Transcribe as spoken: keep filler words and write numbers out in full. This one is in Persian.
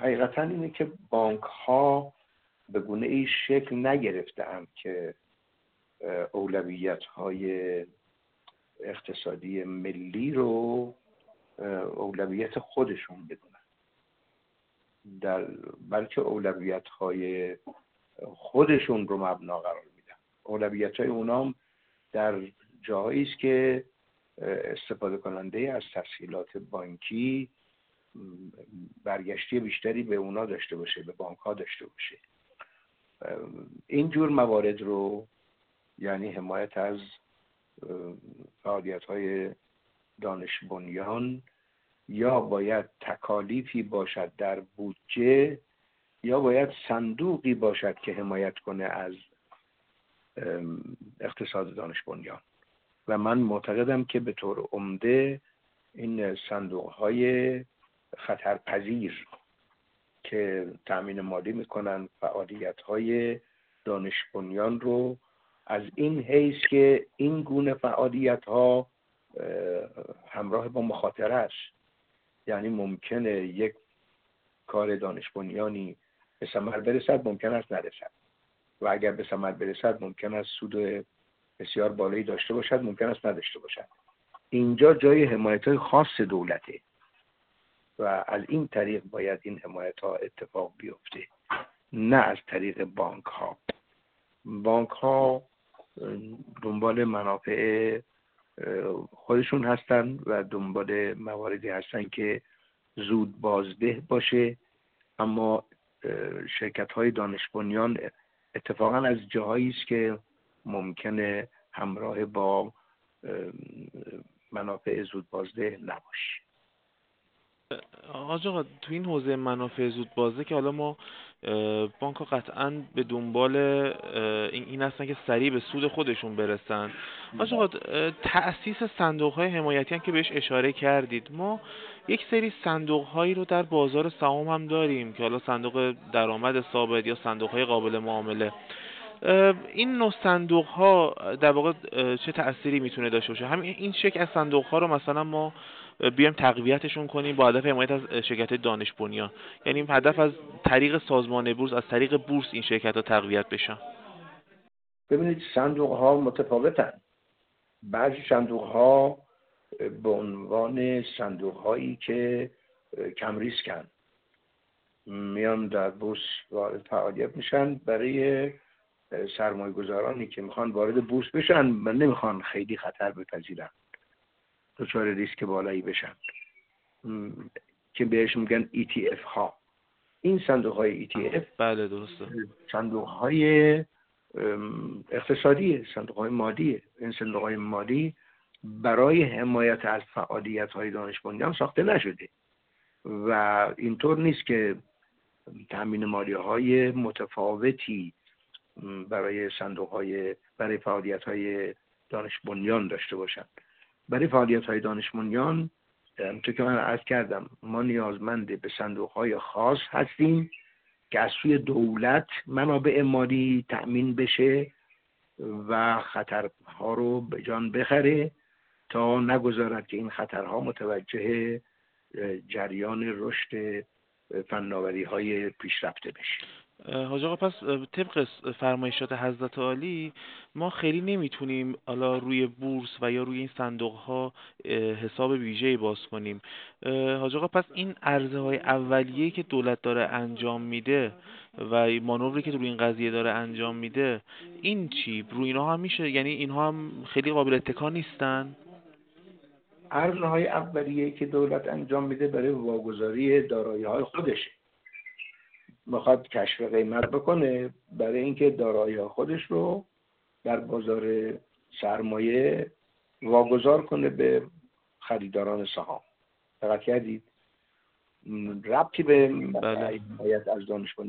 حقیقتا اینه که بانک ها به گونه ای شکل نگرفتند که اولویت های اقتصادی ملی رو اولویت خودشون بدونن، در بلکه اولویت های خودشون رو مبنا قرار میدن. اولویت های اونام در جاهایی است که استفاده کننده از تسهیلات بانکی برگشتی بیشتری به اونا داشته باشه، به بانک ها داشته باشه. این جور موارد رو، یعنی حمایت از فعالیت های دانش بنیان، یا باید تکالیفی باشد در بودجه یا باید صندوقی باشد که حمایت کنه از اقتصاد دانش بنیان. و من معتقدم که به طور عمده این صندوق های خطرپذیر که تأمین مالی میکنن فعالیت های دانش بنیان رو، از این حیث که این گونه فعالیت ها همراه با مخاطره است. یعنی ممکنه یک کار دانش بنیانی به ثمر برسد، ممکن است نرسد، و اگر به ثمر برسد ممکن است سود بسیار بالایی داشته باشد، ممکن است نداشته باشد. اینجا جای حمایت‌های خاص دولته و از این طریق باید این حمایت‌ها اتفاق بیفته، نه از طریق بانک ها. بانک ها دنبال منافع خودشون هستن و دنبال مواردی هستن که زود بازده باشه، اما شرکت های دانش بنیان اتفاقا از جاهایی است که ممکنه همراه با منافع زود بازده نباشه. حاج آقا تو این حوزه منافع زود بازده که حالا ما بانک ها قطعاً به دنبال این این هستن که سریع به سود خودشون برسن. حاج آقا تأسیس صندوق های حمایتی هم که بهش اشاره کردید، ما یک سری صندوق هایی رو در بازار سهام هم داریم که حالا صندوق درآمد ثابت یا صندوق های قابل معامله. این نوع صندوق ها در واقع چه تأثیری میتونه داشته باشه؟ همین این شکل از صندوق ها رو مثلا ما بیایم تقویتشون کنیم با هدف حمایت از شرکت دانش بنیان، یعنی هدف از طریق سازمان بورس، از طریق بورس این شرکت ها تقویت بشن. ببینید صندوق ها متفاوتن. بعضی صندوق ها به عنوان صندوق هایی که کم ریسکن میان در بورس وارد فعالیت میشن برای سرمایه گذارانی که میخوان وارد بورس بشن و نمیخوان خیلی خطر بپذیرن، دچار ریسک بالایی بشن، که بهش میگن ای تی اف ها. این صندوق های ای تی اف بله درسته، صندوق های اقتصادی، صندوق های مالی. این صندوق های مالی برای حمایت از فعالیت های دانش بنیان ساخته نشده و اینطور نیست که تامین مالی های متفاوتی برای صندوق های برای فعالیت های دانش بنیان داشته باشند. برای فعالیت های دانش بنیان همونطور که من عرض کردم، ما نیازمند به صندوق های خاص هستیم که از سوی دولت منابع مالی تأمین بشه و خطرها رو به جان بخره تا نگذارد که این خطرها متوجه جریان رشد فناوری های پیشرفته بشه. حاج آقا پس طبق فرمایشات حضرت عالی ما خیلی نمیتونیم حالا روی بورس و یا روی این صندوق ها حساب ویژه‌ای باز کنیم. حاج آقا پس این عرضه های اولیه‌ای که دولت داره انجام میده و مانوری که روی این قضیه داره انجام میده، این چی روی اینها هم میشه، یعنی اینها هم خیلی قابل اتکا نیستن؟ عرضه های اولیه‌ای که دولت انجام میده برای واگذاری دارایی های خودشه، میخواد کشف قیمت بکنه برای اینکه دارایی خودش رو در بازار سرمایه واگذار کنه به خریداران سهام. دقت کردید؟ ربطی به حمایت از دانش